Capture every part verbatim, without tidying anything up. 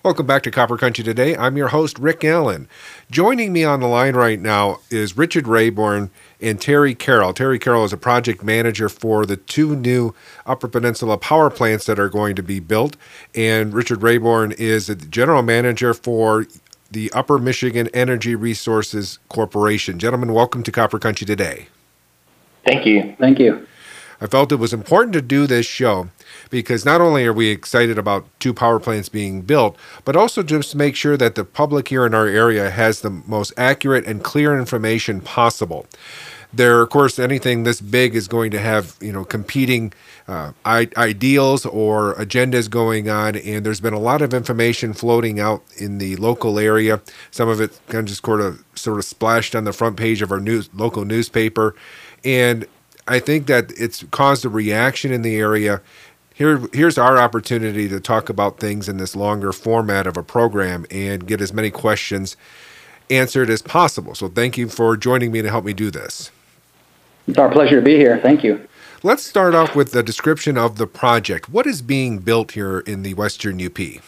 Welcome back to Copper Country Today. I'm your host, Rick Allen. Joining me on the line right now is Richard Rayborn and Terry Carroll. Terry Carroll is a project manager for the two new Upper Peninsula power plants that are going to be built, and Richard Rayborn is the general manager for the Upper Michigan Energy Resources Corporation. Gentlemen, welcome to Copper Country Today. Thank you. Thank you. I felt it was important to do this show because not only are we excited about two power plants being built, but also just to make sure that the public here in our area has the most accurate and clear information possible. There, of course, anything this big is going to have, you know, competing uh, I- ideals or agendas going on, and there's been a lot of information floating out in the local area. Some of it kind of just sort of sort of splashed on the front page of our news local newspaper, and I think that it's caused a reaction in the area. Here, here's our opportunity to talk about things in this longer format of a program and get as many questions answered as possible. So thank you for joining me to help me do this. It's our pleasure to be here. Thank you. Let's start off with the description of the project. What is being built here in the Western U P?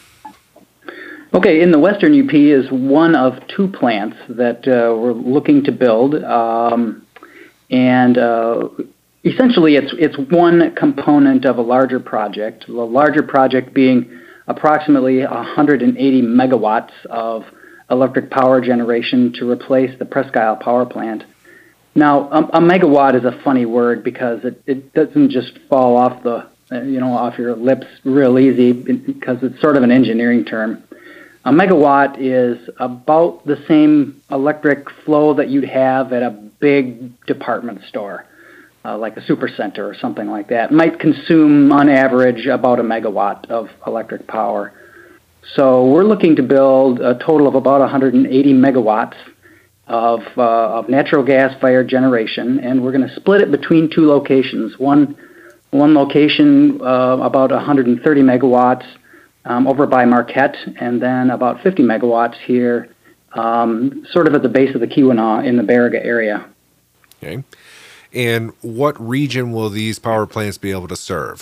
Okay, in the Western U P is one of two plants that uh, we're looking to build. Um, And uh, essentially, it's it's one component of a larger project. The larger project being approximately one hundred eighty megawatts of electric power generation to replace the Presque Isle power plant. Now, a, a megawatt is a funny word because it, it doesn't just fall off the uh, you know off your lips real easy because it's sort of an engineering term. A megawatt is about the same electric flow that you'd have at a big department store, uh, like a supercenter or something like that. It might consume, on average, about a megawatt of electric power. So we're looking to build a total of about one hundred eighty megawatts of, uh, of natural gas-fired generation, and we're going to split it between two locations. One, one location, uh, about one hundred thirty megawatts, Um, over by Marquette, and then about fifty megawatts here, um, sort of at the base of the Keweenaw in the Baraga area. Okay. And what region will these power plants be able to serve?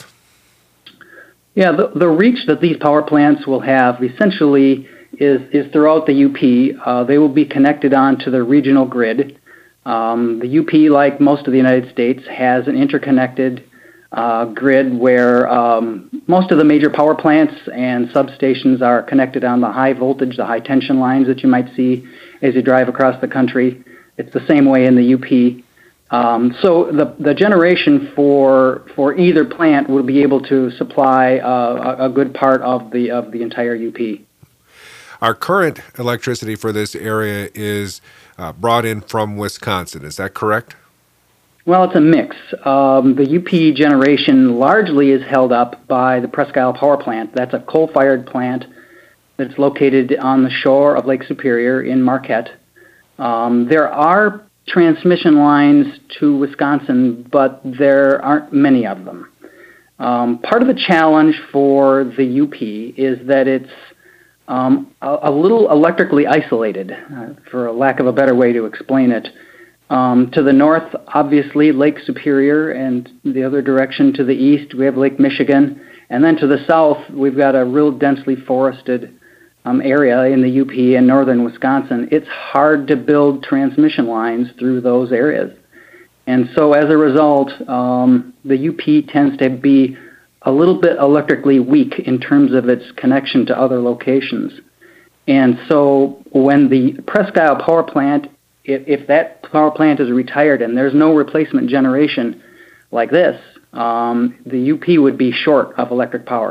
Yeah, the, the reach that these power plants will have essentially is, is throughout the U P. Uh, they will be connected onto the regional grid. Um, the U P, like most of the United States, has an interconnected Uh, grid where um, most of the major power plants and substations are connected on the high voltage, the high tension lines that you might see as you drive across the country. It's the same way in the U P. Um, so the the generation for for either plant will be able to supply uh, a, a good part of the of the entire U P. Our current electricity for this area is uh, brought in from Wisconsin. Is that correct? Well, it's a mix. Um, the U P generation largely is held up by the Presque Isle power plant. That's a coal-fired plant that's located on the shore of Lake Superior in Marquette. Um, there are transmission lines to Wisconsin, but there aren't many of them. Um, part of the challenge for the U P is that it's um, a, a little electrically isolated, uh, for a lack of a better way to explain it. Um, to the north, obviously, Lake Superior, and the other direction to the east, we have Lake Michigan. And then to the south, we've got a real densely forested um, area in the U P and northern Wisconsin. It's hard to build transmission lines through those areas. And so as a result, um, the U P tends to be a little bit electrically weak in terms of its connection to other locations. And so when the Presque Isle power plant If, if that power plant is retired and there's no replacement generation like this, um, the U P would be short of electric power.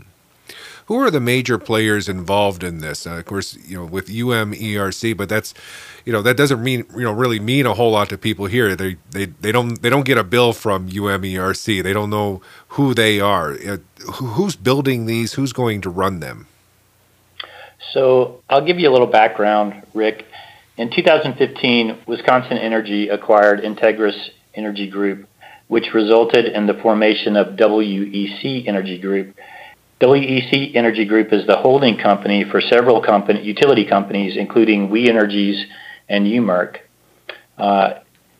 Who are the major players involved in this? Uh, of course, you know, with U M E R C, but that's, you know, that doesn't mean, you know, really mean a whole lot to people here. They they they don't they don't get a bill from U M E R C. They don't know who they are. Uh, who, who's building these? Who's going to run them? So I'll give you a little background, Rick. In two thousand fifteen, Wisconsin Energy acquired Integris Energy Group, which resulted in the formation of W E C Energy Group. W E C Energy Group is the holding company for several company, utility companies, including We Energies and U M E R C. Uh,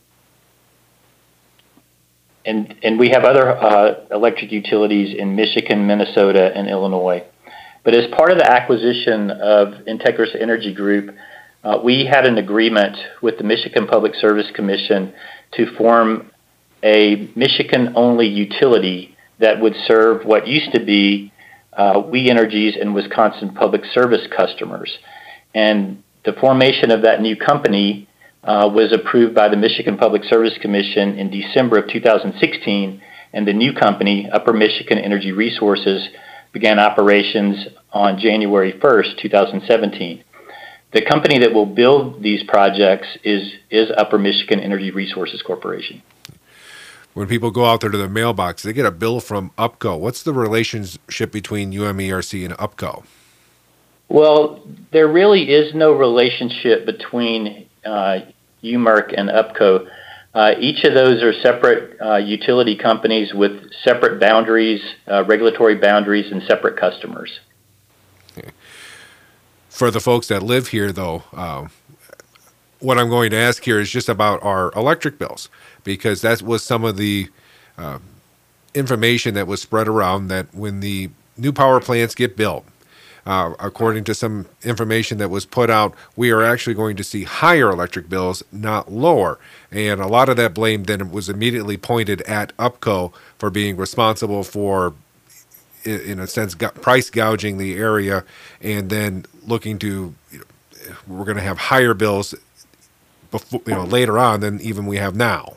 and, and we have other uh, electric utilities in Michigan, Minnesota, and Illinois. But as part of the acquisition of Integris Energy Group, uh, we had an agreement with the Michigan Public Service Commission to form a Michigan-only utility that would serve what used to be uh, We Energies and Wisconsin Public Service customers. And the formation of that new company uh, was approved by the Michigan Public Service Commission in December of two thousand sixteen, and the new company, Upper Michigan Energy Resources, began operations on January first, two thousand seventeen. The company that will build these projects is, is Upper Michigan Energy Resources Corporation. When people go out there to the mailbox, they get a bill from UPCO. What's the relationship between U M E R C and UPCO? Well, there really is no relationship between uh, U M E R C and UPCO. Uh, each of those are separate uh, utility companies with separate boundaries, uh, regulatory boundaries, and separate customers. Okay. For the folks that live here, though, uh, what I'm going to ask here is just about our electric bills, because that was some of the uh, information that was spread around that when the new power plants get built, Uh, according to some information that was put out, we are actually going to see higher electric bills, not lower. And a lot of that blame then was immediately pointed at UPCO for being responsible for, in a sense, price gouging the area, and then looking to, you know, we're going to have higher bills before, you know, later on than even we have now.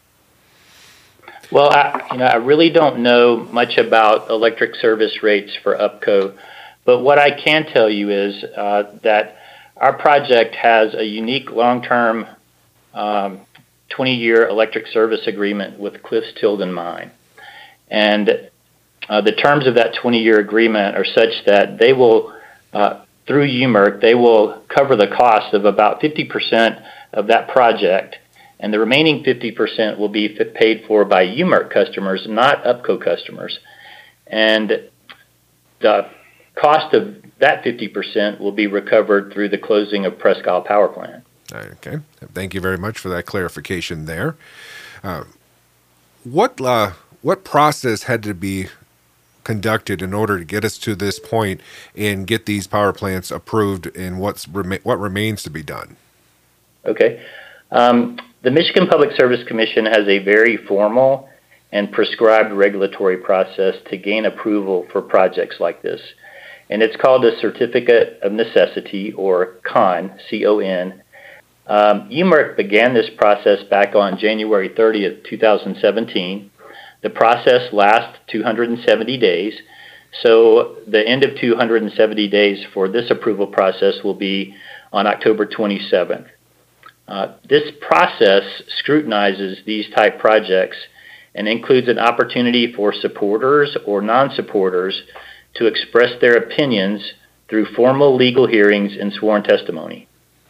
Well, I, you know, I really don't know much about electric service rates for UPCO. But what I can tell you is uh, that our project has a unique long-term um, twenty-year electric service agreement with Cliffs Tilden Mine. And uh, the terms of that twenty-year agreement are such that they will, uh, through U M E R C, they will cover the cost of about fifty percent of that project, and the remaining fifty percent will be paid for by U M E R C customers, not UPCO customers. And the cost of that fifty percent will be recovered through the closing of Presque Isle Power Plant. Okay. Thank you very much for that clarification there. Uh, what uh, what process had to be conducted in order to get us to this point and get these power plants approved, and what's rema- what remains to be done? Okay. Um, the Michigan Public Service Commission has a very formal and prescribed regulatory process to gain approval for projects like this. And it's called a Certificate of Necessity, or C O N, C O N. Um, U M E R C began this process back on January thirtieth, two thousand seventeen. The process lasts two hundred seventy days, so the end of two hundred seventy days for this approval process will be on October twenty-seventh. Uh, this process scrutinizes these type projects and includes an opportunity for supporters or non-supporters to express their opinions through formal legal hearings and sworn testimony.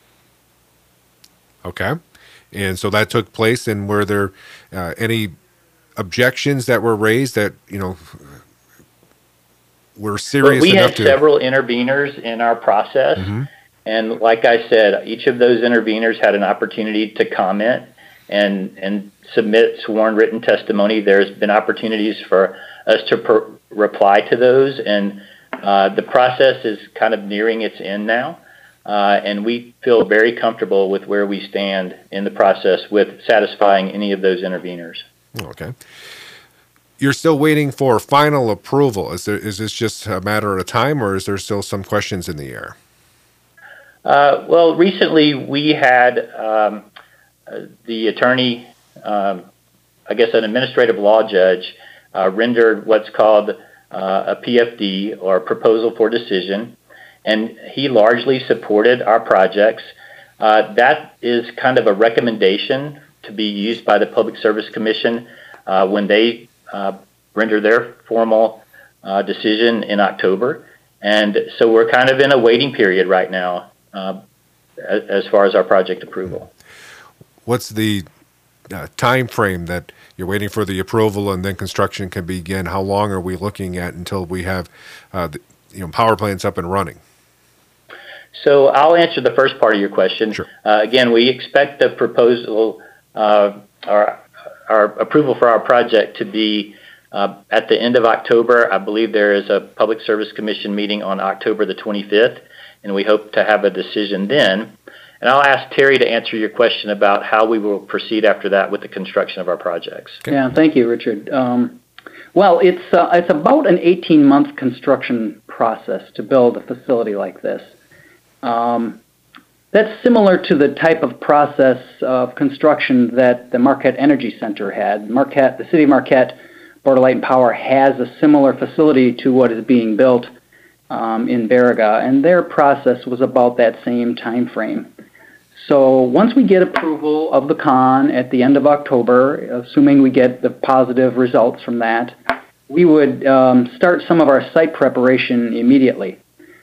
Okay. And so that took place, and were there uh, any objections that were raised that, you know, were serious well, we enough had to... several interveners in our process, mm-hmm. and like I said, each of those interveners had an opportunity to comment and, and submit sworn written testimony. There's been opportunities for us to per- reply to those, and uh, the process is kind of nearing its end now, uh, and we feel very comfortable with where we stand in the process with satisfying any of those interveners. Okay. You're still waiting for final approval. Is there, is this just a matter of time, or is there still some questions in the air? Uh, well, recently we had um, uh, the attorney, um, I guess an administrative law judge, Uh, rendered what's called uh, a P F D, or Proposal for Decision, and he largely supported our projects. Uh, that is kind of a recommendation to be used by the Public Service Commission uh, when they uh, render their formal uh, decision in October. And so we're kind of in a waiting period right now uh, as, as far as our project approval. What's the uh, time frame that you're waiting for the approval and then construction can begin? How long are we looking at until we have uh, the, you know, power plants up and running? So I'll answer the first part of your question. Sure. Uh, again, we expect the proposal, uh, our, our approval for our project to be Uh, at the end of October, I believe there is a Public Service Commission meeting on October the twenty-fifth, and we hope to have a decision then. And I'll ask Terry to answer your question about how we will proceed after that with the construction of our projects. Okay. Yeah, thank you, Richard. Um, well, it's uh, it's about an eighteen-month construction process to build a facility like this. Um, that's similar to the type of process of construction that the Marquette Energy Center had. Marquette, the city of Marquette, Board of Light and Power has a similar facility to what is being built um, in Baraga, and their process was about that same time frame. So once we get approval of the con at the end of October, assuming we get the positive results from that, we would um, start some of our site preparation immediately.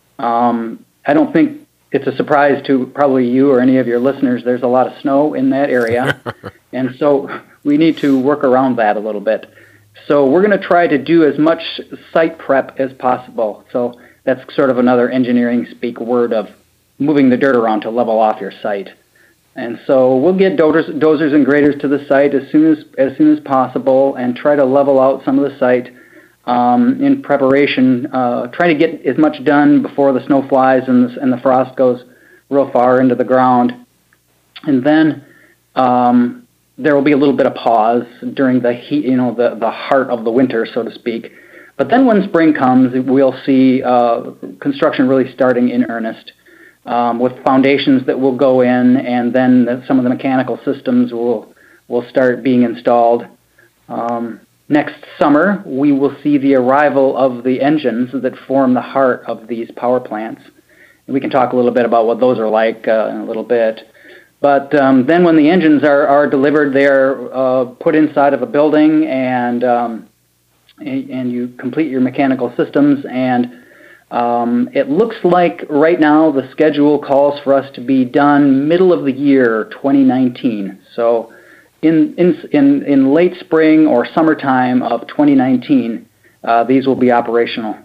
Um, I don't think it's a surprise to probably you or any of your listeners, there's a lot of snow in that area, and so we need to work around that a little bit. So we're going to try to do as much site prep as possible. So that's sort of another engineering speak word of moving the dirt around to level off your site. And so we'll get dozers, dozers and graders to the site as soon as as soon as possible and try to level out some of the site um, in preparation. Uh, try to get as much done before the snow flies and the, and the frost goes real far into the ground. And then um, there will be a little bit of pause during the heat, you know, the, the heart of the winter, so to speak. But then when spring comes, we'll see uh, construction really starting in earnest. Um, with foundations that will go in, and then the, some of the mechanical systems will will start being installed. Um, next summer, we will see the arrival of the engines that form the heart of these power plants. And we can talk a little bit about what those are like uh, in a little bit. But um, then when the engines are, are delivered, they're uh, put inside of a building, and, um, and and you complete your mechanical systems, and Um, it looks like right now the schedule calls for us to be done middle of the year twenty nineteen. So in in in, in late spring or summertime of twenty nineteen, uh, these will be operational.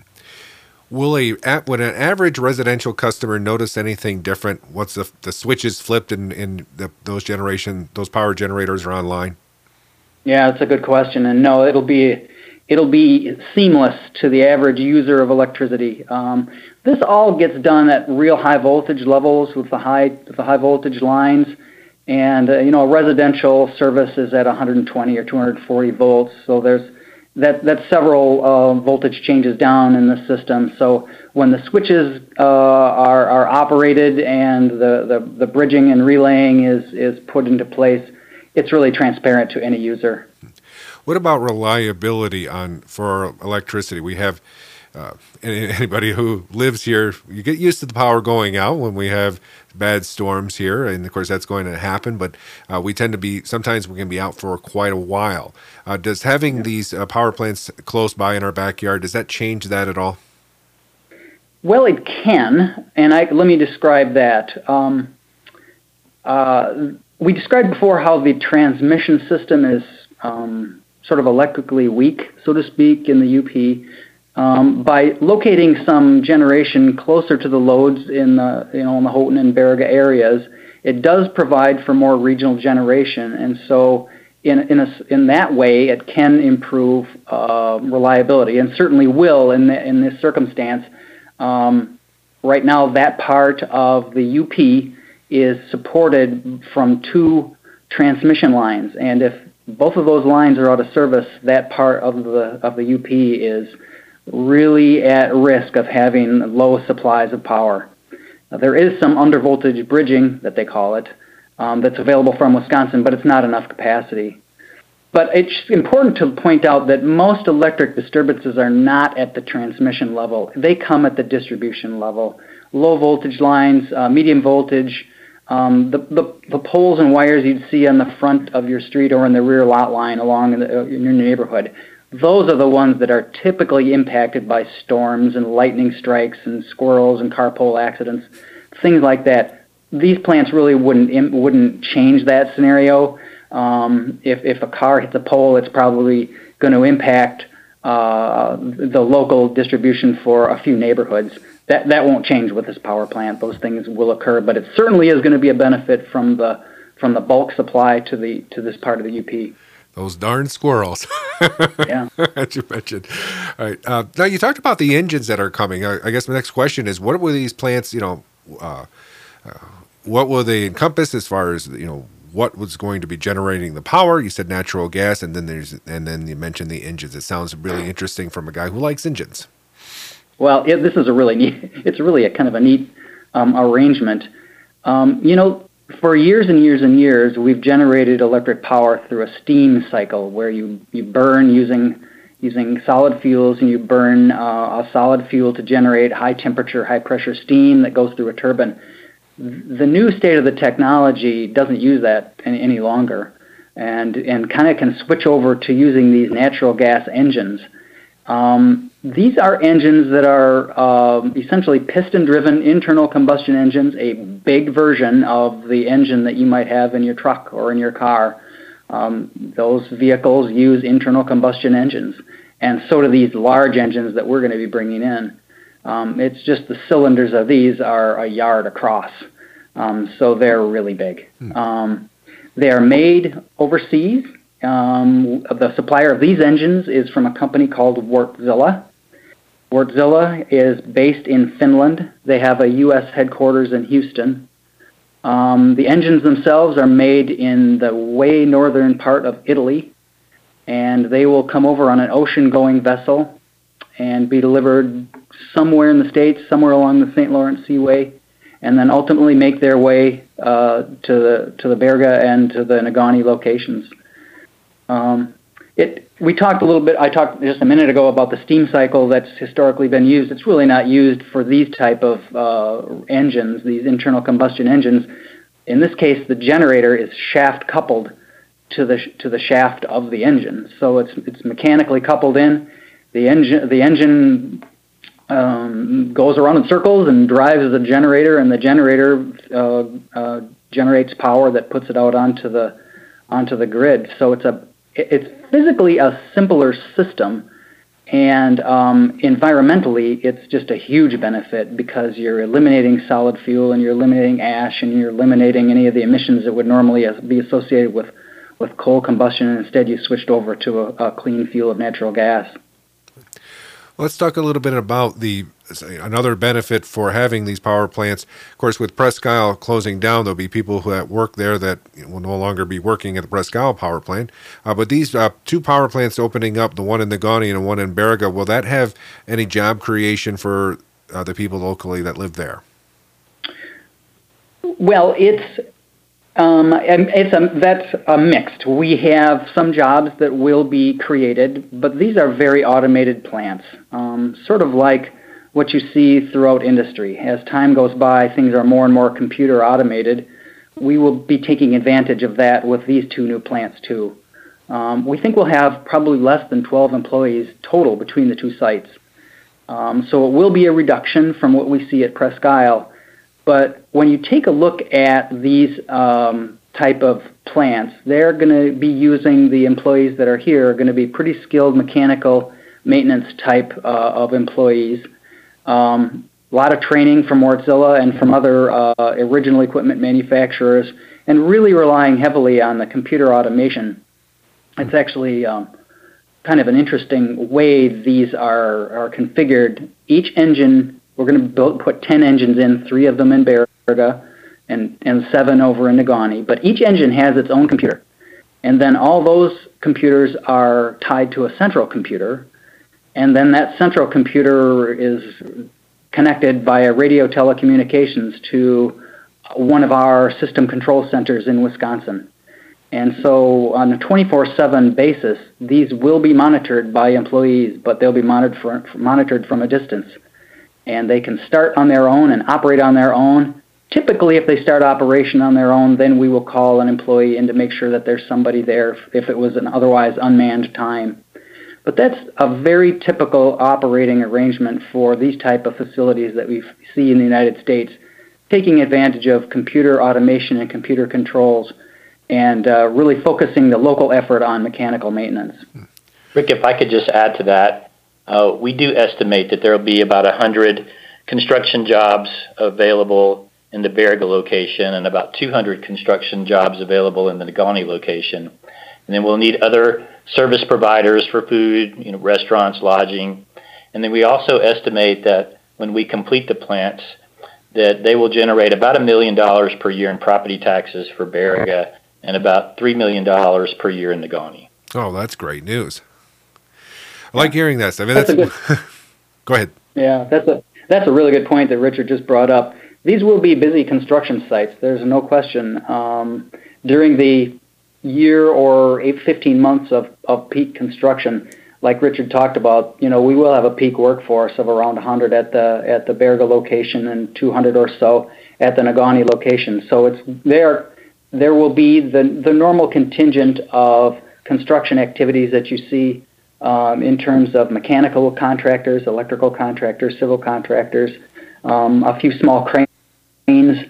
Will a would an average residential customer notice anything different? What's the the switches flipped and in, in the, those generation those power generators are online? Yeah, that's a good question, and no, it'll be. It'll be seamless to the average user of electricity. Um, this all gets done at real high voltage levels with the high with the high voltage lines, and uh, you know, a residential service is at one hundred twenty or two hundred forty volts. So there's that that's several uh, voltage changes down in the system. So when the switches uh, are are operated and the, the the bridging and relaying is is put into place, it's really transparent to any user. What about reliability on for electricity? We have uh, anybody who lives here, you get used to the power going out when we have bad storms here, and of course that's going to happen. But uh, we tend to be sometimes we can be out for quite a while. Uh, does having yeah. these uh, power plants close by in our backyard, does that change that at all? Well, it can, and I, let me describe that. Um, uh, we described before how the transmission system is Um, sort of electrically weak, so to speak, in the U P. Um, by locating some generation closer to the loads in the, you know, in the Houghton and Baraga areas, it does provide for more regional generation, and so in in a, in that way, it can improve uh, reliability, and certainly will in the, in this circumstance. Um, right now, that part of the U P is supported from two transmission lines, and if both of those lines are out of service, that part of the of the U P is really at risk of having low supplies of power. Now, there is some undervoltage bridging, that they call it, um, that's available from Wisconsin, but it's not enough capacity. But it's important to point out that most electric disturbances are not at the transmission level. They come at the distribution level. Low voltage lines, uh, medium voltage, Um, the, the the poles and wires you'd see on the front of your street or in the rear lot line along in, the, in your neighborhood, those are the ones that are typically impacted by storms and lightning strikes and squirrels and car pole accidents, things like that. These plants really wouldn't wouldn't change that scenario. Um, if if a car hits a pole, it's probably going to impact uh, the local distribution for a few neighborhoods. That that won't change with this power plant. Those things will occur, but it certainly is going to be a benefit from the from the bulk supply to the to this part of the U P. Those darn squirrels. Yeah. As you mentioned. All right. Uh, now, you talked about the engines that are coming. I, I guess my next question is, what will these plants, you know, uh, uh, what will they encompass as far as, you know, what was going to be generating the power? You said natural gas, and then there's, and then you mentioned the engines. It sounds really interesting from a guy who likes engines. Well, it, this is a really neat, it's really a kind of a neat um, arrangement. Um, you know, for years and years and years, we've generated electric power through a steam cycle where you, you burn using using solid fuels, and you burn uh, a solid fuel to generate high temperature, high pressure steam that goes through a turbine. The new state of the technology doesn't use that any, any longer, and and kind of can switch over to using these natural gas engines. Um, these are engines that are um, essentially piston-driven internal combustion engines, a big version of the engine that you might have in your truck or in your car. Um, those vehicles use internal combustion engines, and so do these large engines that we're going to be bringing in. Um, it's just the cylinders of these are a yard across, um, so they're really big. Hmm. Um, they are made overseas. Um, the supplier of these engines is from a company called Wärtsilä. Wärtsilä is based in Finland. They have a U S headquarters in Houston. Um, the engines themselves are made in the way northern part of Italy, and they will come over on an ocean-going vessel and be delivered somewhere in the States, somewhere along the Saint Lawrence Seaway, and then ultimately make their way uh, to the to the Berga and to the Negaunee locations. Um, it, we talked a little bit, I talked just a minute ago about the steam cycle that's historically been used. It's really not used for these type of uh, engines, these internal combustion engines. In this case, the generator is shaft coupled to the to the shaft of the engine. So it's it's mechanically coupled in. The engine the engine um, goes around in circles and drives the generator, and the generator uh, uh, generates power that puts it out onto the onto the grid. So it's a It's physically a simpler system, and um, environmentally, it's just a huge benefit because you're eliminating solid fuel, and you're eliminating ash, and you're eliminating any of the emissions that would normally be associated with, with coal combustion, and instead you switched over to a, a clean fuel of natural gas. Let's talk a little bit about the another benefit for having these power plants. Of course, with Presque Isle closing down, there'll be people who work there that will no longer be working at the Presque Isle power plant. Uh, but these uh, two power plants opening up, the one in Negaunee and one in Berga, will that have any job creation for uh, the people locally that live there? Well, it's Um, it's a, that's a mixed. We have some jobs that will be created, but these are very automated plants, um, sort of like what you see throughout industry. As time goes by, things are more and more computer automated. We will be taking advantage of that with these two new plants too. Um, we think we'll have probably less than twelve employees total between the two sites. Um, so it will be a reduction from what we see at Presque Isle. But when you take a look at these um, type of plants, they're going to be using the employees that are here are going to be pretty skilled mechanical maintenance type uh, of employees. Um, a lot of training from Wärtsilä and from other uh, original equipment manufacturers, and really relying heavily on the computer automation. It's actually um, kind of an interesting way these are, are configured. Each engine, we're going to build, put ten engines in, three of them in Berga and, and seven over in Negaunee. But each engine has its own computer. And then all those computers are tied to a central computer. And then that central computer is connected via radio telecommunications to one of our system control centers in Wisconsin. And so on a twenty-four seven basis, these will be monitored by employees, but they'll be monitored, for, monitored from a distance. And they can start on their own and operate on their own. Typically, if they start operation on their own, then we will call an employee in to make sure that there's somebody there if it was an otherwise unmanned time. But that's a very typical operating arrangement for these type of facilities that we see in the United States, taking advantage of computer automation and computer controls, and uh, really focusing the local effort on mechanical maintenance. Rick, if I could just add to that, Uh, we do estimate that there will be about one hundred construction jobs available in the Berga location and about two hundred construction jobs available in the Negaunee location. And then we'll need other service providers for food, you know, restaurants, lodging. And then we also estimate that when we complete the plants, that they will generate about a million dollars per year in property taxes for Baraga and about three million dollars per year in Negaunee. Oh, that's great news. I like hearing that. I mean, That's that's, a good- go ahead. Yeah, that's a that's a really good point that Richard just brought up. These will be busy construction sites. There's no question. Um, during the year or eight, fifteen months of, of peak construction, like Richard talked about, you know, we will have a peak workforce of around one hundred at the at the Baraga location and two hundred or so at the Negaunee location. So it's there. There will be the the normal contingent of construction activities that you see um, in terms of mechanical contractors, electrical contractors, civil contractors, um, a few small cranes.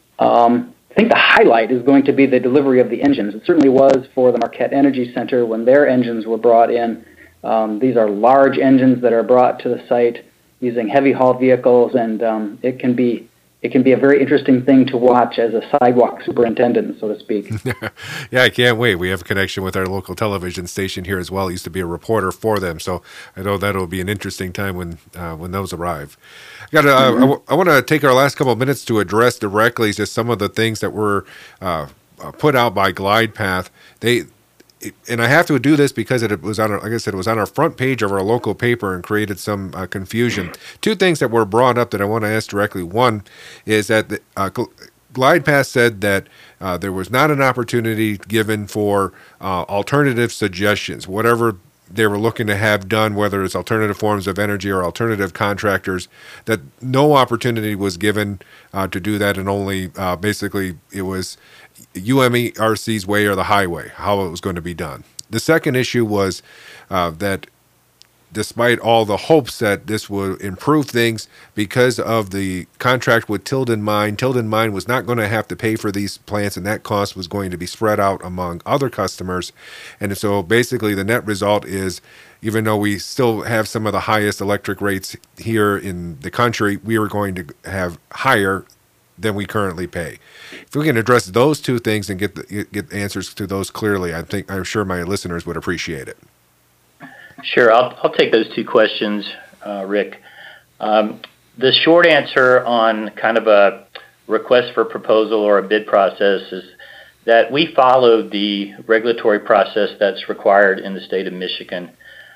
Um, I think the highlight is going to be the delivery of the engines. It certainly was for the Marquette Energy Center when their engines were brought in. Um, these are large engines that are brought to the site using heavy haul vehicles, and um, it can be it can be a very interesting thing to watch as a sidewalk superintendent, so to speak. Yeah, I can't wait. We have a connection with our local television station here as well. I used to be a reporter for them, so I know that'll be an interesting time when uh, when those arrive. I got. Uh, mm-hmm. I, w- I want to take our last couple of minutes to address directly just some of the things that were uh, put out by GlidePath. They. And I have to do this because it was on, our, like I said, it was on our front page of our local paper and created some uh, confusion. Two things that were brought up that I want to ask directly. One is that the, uh, GlidePath said that uh, there was not an opportunity given for uh, alternative suggestions, whatever they were looking to have done, whether it's alternative forms of energy or alternative contractors, that no opportunity was given uh, to do that, and only uh, basically it was U M E R C's way or the highway, how it was going to be done. The second issue was uh, that despite all the hopes that this would improve things, because of the contract with Tilden Mine, Tilden Mine was not going to have to pay for these plants, and that cost was going to be spread out among other customers. And so basically the net result is, even though we still have some of the highest electric rates here in the country, we are going to have higher than we currently pay. If we can address those two things and get the, get answers to those clearly, I think I'm sure my listeners would appreciate it. Sure, I'll I'll take those two questions, uh, Rick. Um, the short answer on kind of a request for proposal or a bid process is that we followed the regulatory process that's required in the state of Michigan.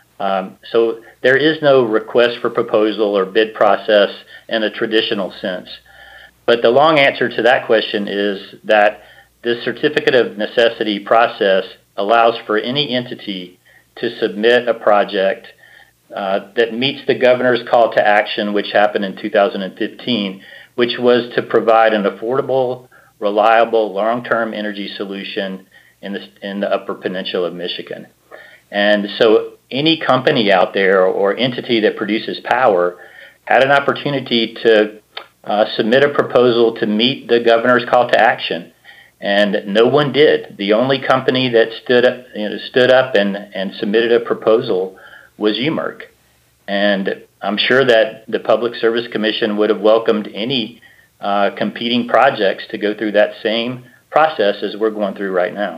Um, so there is no request for proposal or bid process in a traditional sense. But the long answer to that question is that this certificate of necessity process allows for any entity to submit a project uh, that meets the governor's call to action, which happened in two thousand fifteen, which was to provide an affordable, reliable, long-term energy solution in the, in the Upper Peninsula of Michigan. And so any company out there or entity that produces power had an opportunity to Uh, submit a proposal to meet the governor's call to action, and no one did. The only company that stood up, you know, stood up and, and submitted a proposal was U M E R C. And I'm sure that the Public Service Commission would have welcomed any uh, competing projects to go through that same process as we're going through right now.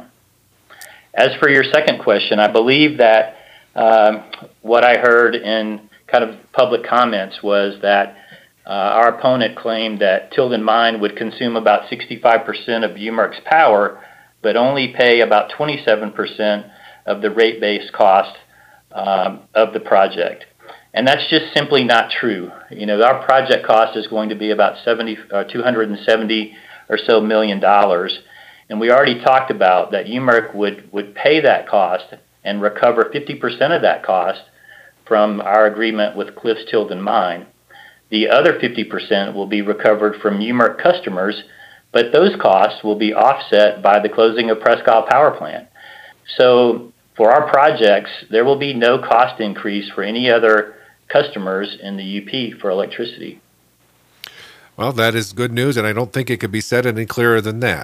As for your second question, I believe that um, what I heard in kind of public comments was that Uh, our opponent claimed that Tilden Mine would consume about sixty-five percent of U M E R C's power, but only pay about twenty-seven percent of the rate-based cost um, of the project. And that's just simply not true. You know, our project cost is going to be about seventy, uh, two hundred seventy or so million dollars. And we already talked about that U M E R C would, would pay that cost and recover fifty percent of that cost from our agreement with Cliffs Tilden Mine. The other fifty percent will be recovered from U M E R C customers, but those costs will be offset by the closing of Presque Isle Power Plant. So for our projects, there will be no cost increase for any other customers in the U P for electricity. Well, that is good news, and I don't think it could be said any clearer than that.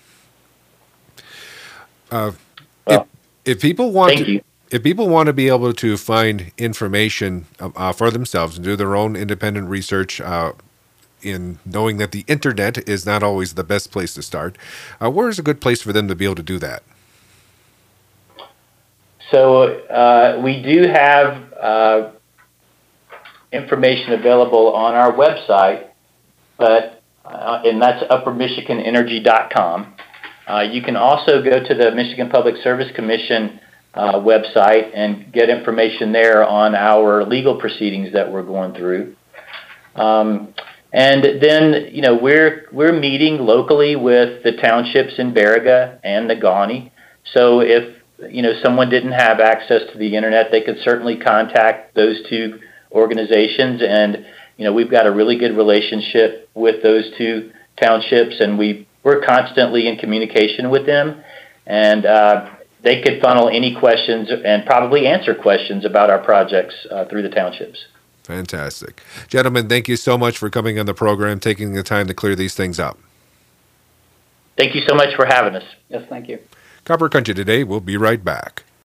Uh, well, if, if people want thank to... you. If people want to be able to find information uh, for themselves and do their own independent research uh, in knowing that the internet is not always the best place to start, uh, where is a good place for them to be able to do that? So uh, we do have uh, information available on our website, but uh, and that's upper michigan energy dot com. Uh, you can also go to the Michigan Public Service Commission uh, website and get information there on our legal proceedings that we're going through. Um, and then, you know, we're we're meeting locally with the townships in Baraga and Negaunee. So if, you know, someone didn't have access to the internet, they could certainly contact those two organizations. And, you know, we've got a really good relationship with those two townships, and we, we're constantly in communication with them. And uh, they could funnel any questions and probably answer questions about our projects uh, through the townships. Fantastic. Gentlemen, thank you so much for coming on the program, taking the time to clear these things up. Thank you so much for having us. Yes, thank you. Copper Country Today, we'll be right back.